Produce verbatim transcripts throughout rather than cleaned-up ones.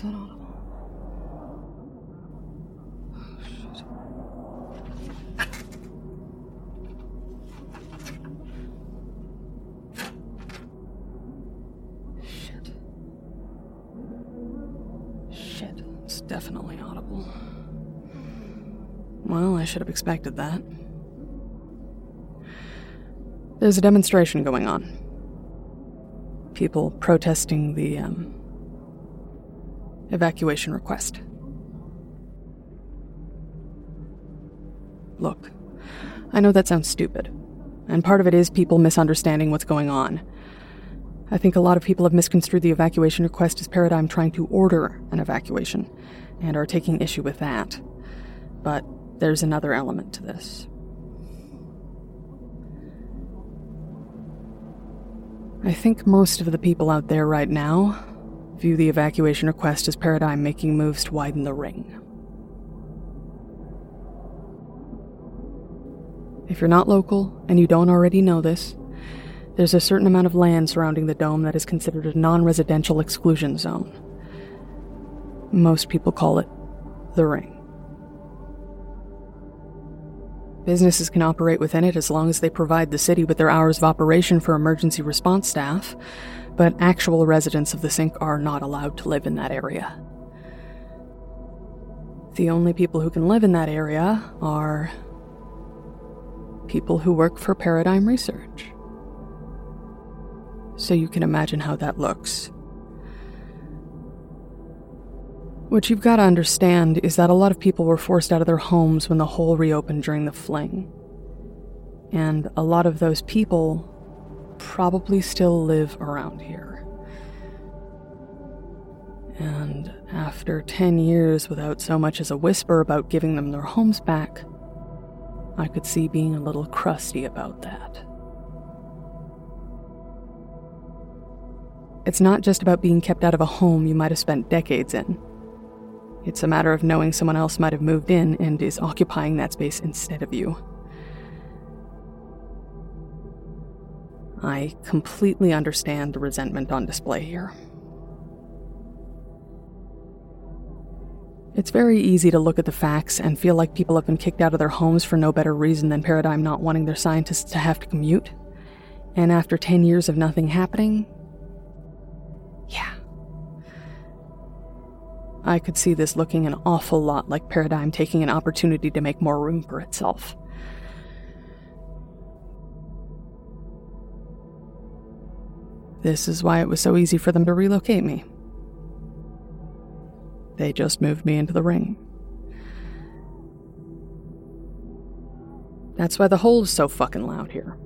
that audible? Shit. Shit, it's definitely audible. Well, I should have expected that. There's a demonstration going on. People protesting the, um, evacuation request. Look, I know that sounds stupid, and part of it is people misunderstanding what's going on. I think a lot of people have misconstrued the evacuation request as Paradigm trying to order an evacuation, and are taking issue with that. But there's another element to this. I think most of the people out there right now view the evacuation request as Paradigm making moves to widen the ring. If you're not local, and you don't already know this, there's a certain amount of land surrounding the dome that is considered a non-residential exclusion zone. Most people call it the ring. Businesses can operate within it as long as they provide the city with their hours of operation for emergency response staff, but actual residents of the sink are not allowed to live in that area. The only people who can live in that area are people who work for Paradigm Research. So you can imagine how that looks. What you've got to understand is that a lot of people were forced out of their homes when the hole reopened during the fling. And a lot of those people probably still live around here. And after ten years without so much as a whisper about giving them their homes back, I could see being a little crusty about that. It's not just about being kept out of a home you might have spent decades in. It's a matter of knowing someone else might have moved in and is occupying that space instead of you. I completely understand the resentment on display here. It's very easy to look at the facts and feel like people have been kicked out of their homes for no better reason than Paradigm not wanting their scientists to have to commute. And after ten years of nothing happening, yeah. I could see this looking an awful lot like Paradigm taking an opportunity to make more room for itself. This is why it was so easy for them to relocate me. They just moved me into the ring. That's why the hole is so fucking loud here.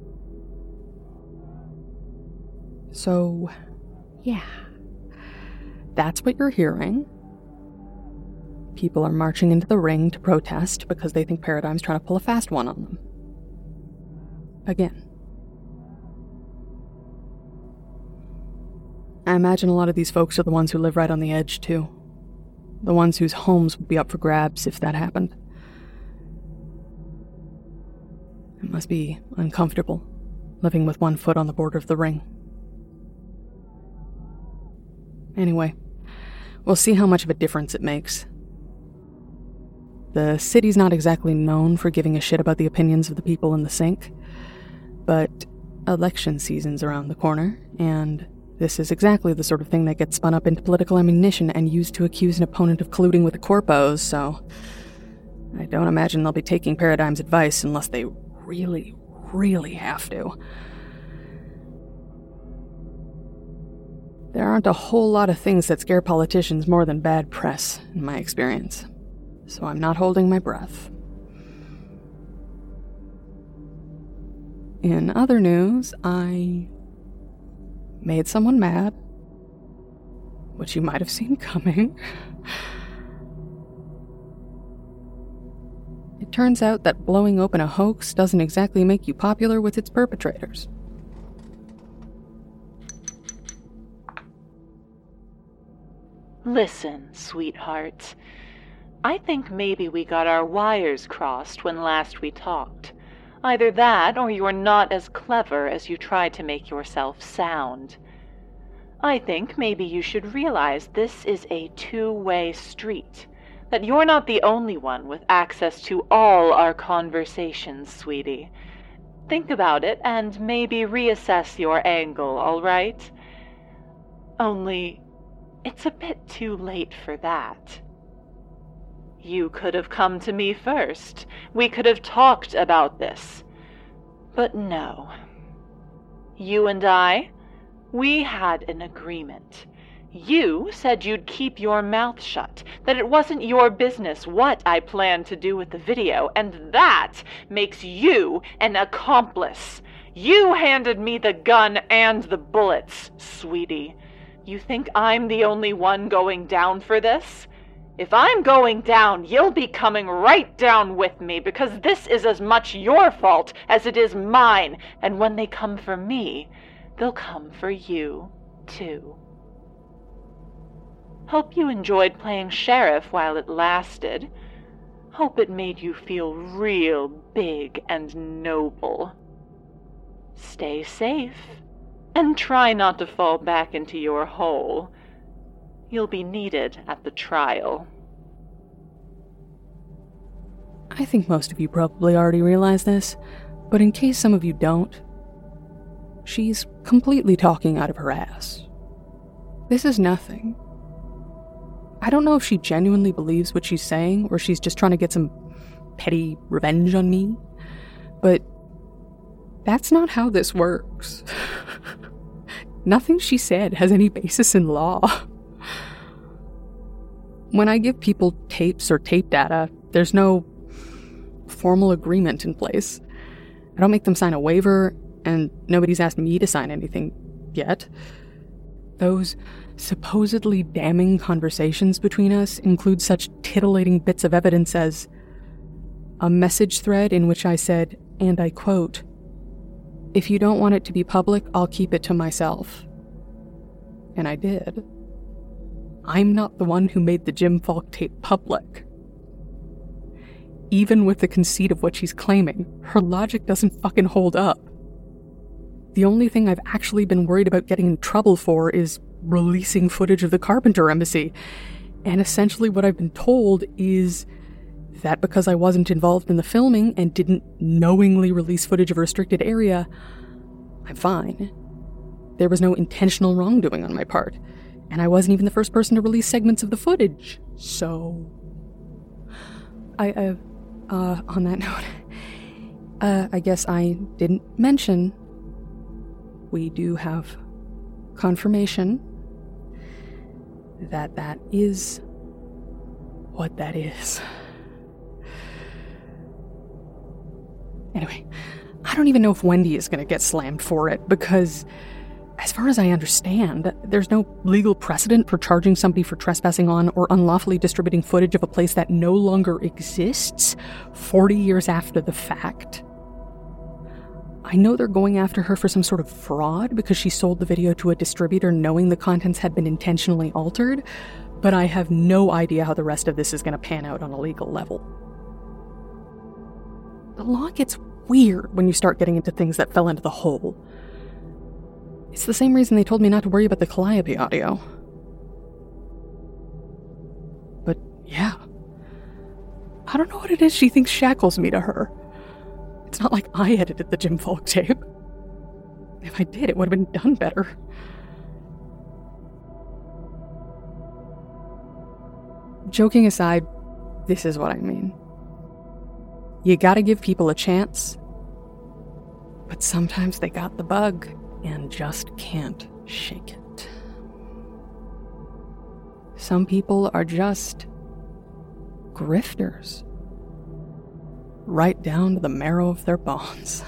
So, yeah. That's what you're hearing. People are marching into the ring to protest because they think Paradigm's trying to pull a fast one on them. Again. I imagine a lot of these folks are the ones who live right on the edge, too. The ones whose homes would be up for grabs if that happened. It must be uncomfortable, living with one foot on the border of the ring. Anyway, we'll see how much of a difference it makes. The city's not exactly known for giving a shit about the opinions of the people in the sink, but election season's around the corner, and this is exactly the sort of thing that gets spun up into political ammunition and used to accuse an opponent of colluding with the corpos, so I don't imagine they'll be taking Paradigm's advice unless they really, really have to. There aren't a whole lot of things that scare politicians more than bad press, in my experience, so I'm not holding my breath. In other news, I made someone mad, which you might have seen coming. It turns out that blowing open a hoax doesn't exactly make you popular with its perpetrators. Listen, sweetheart. I think maybe we got our wires crossed when last we talked. Either that, or you're not as clever as you try to make yourself sound. I think maybe you should realize this is a two-way street, that you're not the only one with access to all our conversations, sweetie. Think about it and maybe reassess your angle, all right? Only, it's a bit too late for that. You could have come to me first. We could have talked about this. But no. You and I, we had an agreement. You said you'd keep your mouth shut, that it wasn't your business what I planned to do with the video, and that makes you an accomplice. You handed me the gun and the bullets, sweetie. You think I'm the only one going down for this? If I'm going down, you'll be coming right down with me, because this is as much your fault as it is mine, and when they come for me, they'll come for you, too. Hope you enjoyed playing sheriff while it lasted. Hope it made you feel real big and noble. Stay safe, and try not to fall back into your hole. You'll be needed at the trial. I think most of you probably already realize this, but in case some of you don't, she's completely talking out of her ass. This is nothing. I don't know if she genuinely believes what she's saying, or she's just trying to get some petty revenge on me, but that's not how this works. Nothing she said has any basis in law. When I give people tapes or tape data, there's no formal agreement in place. I don't make them sign a waiver, and nobody's asked me to sign anything yet. Those supposedly damning conversations between us include such titillating bits of evidence as a message thread in which I said, and I quote, "If you don't want it to be public, I'll keep it to myself." And I did. I'm not the one who made the Jim Falk tape public. Even with the conceit of what she's claiming, her logic doesn't fucking hold up. The only thing I've actually been worried about getting in trouble for is releasing footage of the Carpenter embassy. And essentially what I've been told is that because I wasn't involved in the filming and didn't knowingly release footage of a restricted area, I'm fine. There was no intentional wrongdoing on my part, and I wasn't even the first person to release segments of the footage, so... I, uh, uh, on that note, uh, I guess I didn't mention we do have confirmation that that is what that is. Anyway, I don't even know if Wendy is going to get slammed for it, because as far as I understand, there's no legal precedent for charging somebody for trespassing on or unlawfully distributing footage of a place that no longer exists forty years after the fact. I know they're going after her for some sort of fraud because she sold the video to a distributor knowing the contents had been intentionally altered, but I have no idea how the rest of this is going to pan out on a legal level. The law gets weird when you start getting into things that fell into the hole. It's the same reason they told me not to worry about the Calliope audio. But yeah, I don't know what it is she thinks shackles me to her. It's not like I edited the Jim Falk tape. If I did, it would have been done better. Joking aside, this is what I mean. You gotta give people a chance, but sometimes they got the bug and just can't shake it. Some people are just grifters. Right down to the marrow of their bones.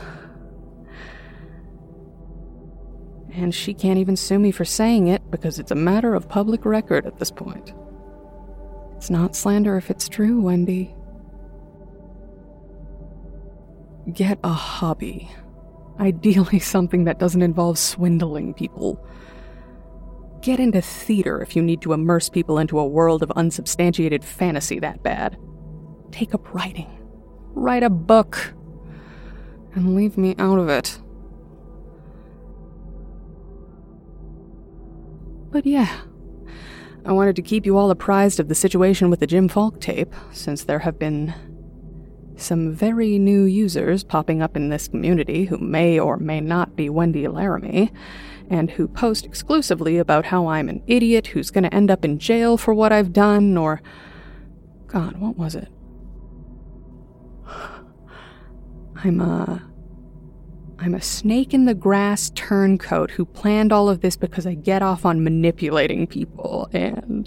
And she can't even sue me for saying it because it's a matter of public record at this point. It's not slander if it's true, Wendy. Get a hobby. Ideally something that doesn't involve swindling people. Get into theater if you need to immerse people into a world of unsubstantiated fantasy that bad. Take up writing. Write a book. And leave me out of it. But yeah, I wanted to keep you all apprised of the situation with the Jim Falk tape, since there have been some very new users popping up in this community who may or may not be Wendy Laramie, and who post exclusively about how I'm an idiot who's going to end up in jail for what I've done, or... God, what was it? I'm a... I'm a snake-in-the-grass turncoat who planned all of this because I get off on manipulating people, and...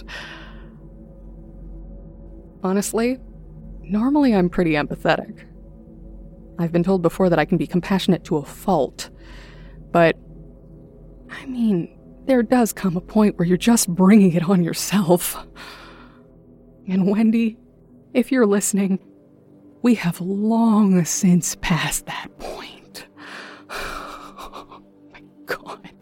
Honestly, normally I'm pretty empathetic. I've been told before that I can be compassionate to a fault, but... I mean, there does come a point where you're just bringing it on yourself. And Wendy, if you're listening, we have long since passed that point. Oh my God.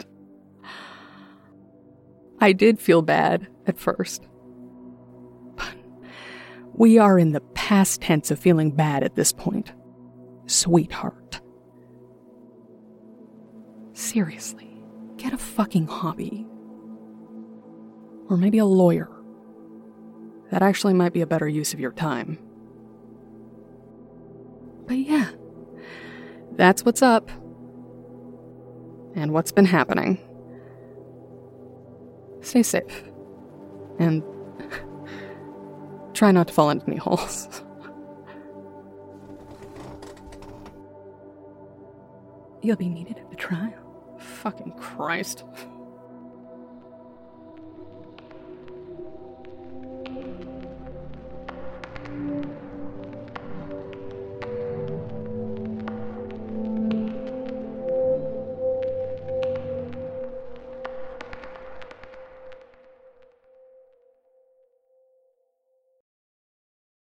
I did feel bad at first. But we are in the past tense of feeling bad at this point. Sweetheart. Seriously, get a fucking hobby. Or maybe a lawyer. That actually might be a better use of your time. But yeah, that's what's up. And what's been happening. Stay safe. And try not to fall into any holes. You'll be needed at the trial. Fucking Christ.